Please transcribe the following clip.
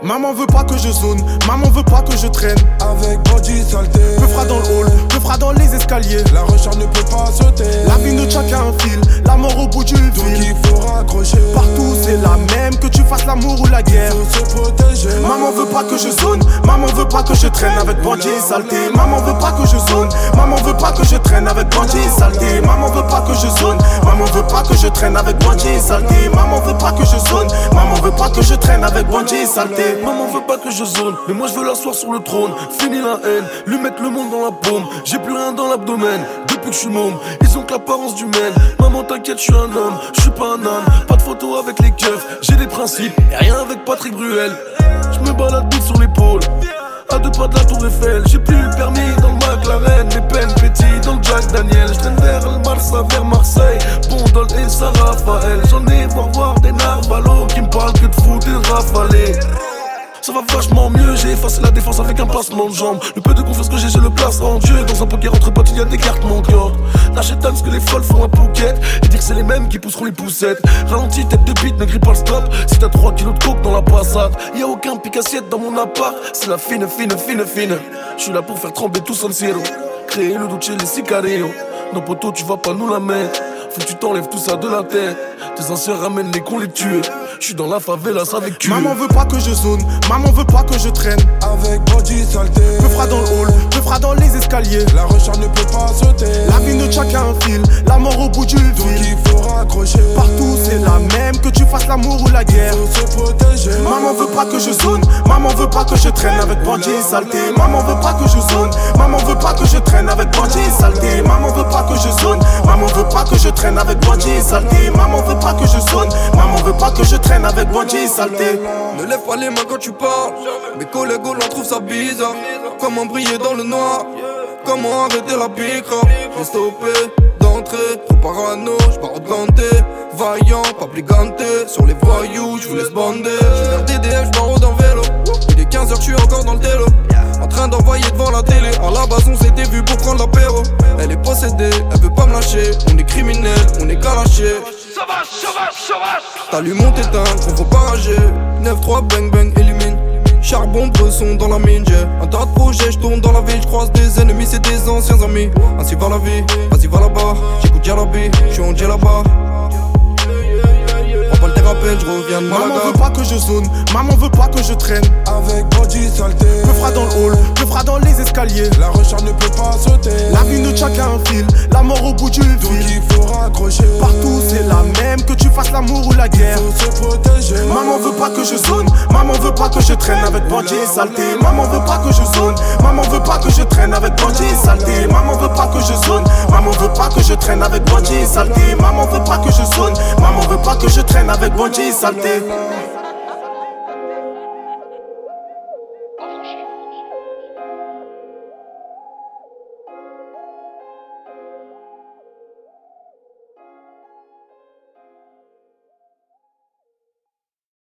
Maman veut pas que je zone, maman veut pas que je traîne avec body saleté. Peu fera dans le hall, peu fera dans les escaliers. La recharge ne peut pas sauter. La vie de chacun un fil, la mort au bout du fil. Donc il faut raccrocher. Partout c'est la même, que tu fasses l'amour ou la guerre. Faut se protéger. Maman veut pas que je zone, maman veut pas que je traîne avec bandits et saleté. Maman veut pas que je zone, maman veut pas que je traîne avec bandits et saleté. Maman veut pas que je zone, maman veut pas que je traîne avec bandits et saleté. Maman veut pas que je zone, maman veut pas que je traîne avec bandits et saleté. Maman veut pas que je zone, mais moi je veux l'asseoir sur le trône. Fini la haine, lui mettre le monde dans la paume. J'ai plus rien dans l'abdomen, depuis que je suis môme. Ils ont que l'apparence du mène. Maman t'inquiète, je suis un homme, je suis pas un âne. Pas de photo avec les keufs, j'ai des principes. Et rien avec Patrick Bruel. Je me balade vite sur l'épaule, à deux pas de la tour Eiffel. J'ai plus le permis dans le McLaren, mes peines pétillent dans le Jack Daniel. Je traîne vers le Barça, vers Marseille, Bondol et Saint-Raphaël. J'en ai voir des narvalos qui me parlent que de foot et de rafalés. Ça va vachement mieux, j'ai effacé la défense avec un passement de jambes. Le peu de confiance que j'ai, je le place en Dieu. Dans un poker entre potes, il y a des cartes manquantes. Lâcher time ce que les folles font à Phuket. Et dire que c'est les mêmes qui pousseront les poussettes. Ralentis, tête de bite, ne grille pas le stop. Si t'as 3 kilos de coke dans la passade, y'a aucun pic assiette dans mon appart. C'est la fine. J'suis là pour faire trembler tout San Siro. Créer le Duce, les Sicario. Nos potos, tu vas pas nous la mettre. Faut que tu t'enlèves tout ça de la tête. Tes anciens ramènent les cons les tuer. J'suis dans la favela avec cul. Maman veut pas que je zone, maman veut pas que je traîne avec body saleté. Peu fera dans le hall, peu fera dans les escaliers. La recharge ne peut pas sauter. La vie de chacun un fil, la mort au bout du fil. Donc il faut raccrocher. Partout c'est la même, que tu fasses l'amour ou la guerre. Faut se protéger. Maman veut pas que je zone, maman veut pas que je traîne avec bandits et saleté. Maman veut pas que je zone, maman veut pas que je traîne avec bandits et saleté. Maman veut pas que je zone, maman veut pas que je traîne avec bandits et saleté. Maman veut pas que je zone, maman veut pas que je traîne avec bandits et saleté. Ne lève pas les mains quand tu parles. Mes collègues l'en trouvent ça bizarre. Comment briller dans le noir? Comment arrêter la pique-up? J'ai stoppé d'entrée, trop parano, j'barre ganté. Vaillant, pas pliganté. Sur les voyous, j'vous laisse bander. J'vais faire DDF, j'barre en vélo. Il est 15h, j'suis encore dans le télo. En train d'envoyer devant la télé. À la base on s'était vu pour prendre l'apéro. Elle est possédée, elle veut pas me lâcher. On est criminel, on est calachés. Sauvage. T'allumes mon tétin, qu'on faut pas rager. 9-3 bang bang élimine. Charbon bresson dans la mine, j'ai un tas de projets, j'tourne dans la ville, j'croise des ennemis, c'est des anciens amis. Ainsi va la vie, vas-y va là-bas, j'écoute Jalabi, j'suis en là-bas. Prends pas le thérapène, j'reviens de Malaga. Maman veut pas que je zone, maman veut pas que je traîne avec body saleté. Peu fera dans le hall, peu fera dans les escaliers. La recharge ne peut pas sauter. La vie de chacun un fil, la mort au bout du Donc fil. il faut raccrocher. Partout c'est la même, que tu fasses l'amour ou la guerre. Faut se protéger. Maman veut pas que je zone, maman veut pas que je traîne avec bandits et saleté. Maman veut pas que je zone, maman veut pas que je traîne avec bandits et saleté. Maman veut pas que je zone, maman veut pas que je traîne avec bandits et saleté. Maman veut pas que je zone, maman veut pas que je traîne avec bandits et saleté.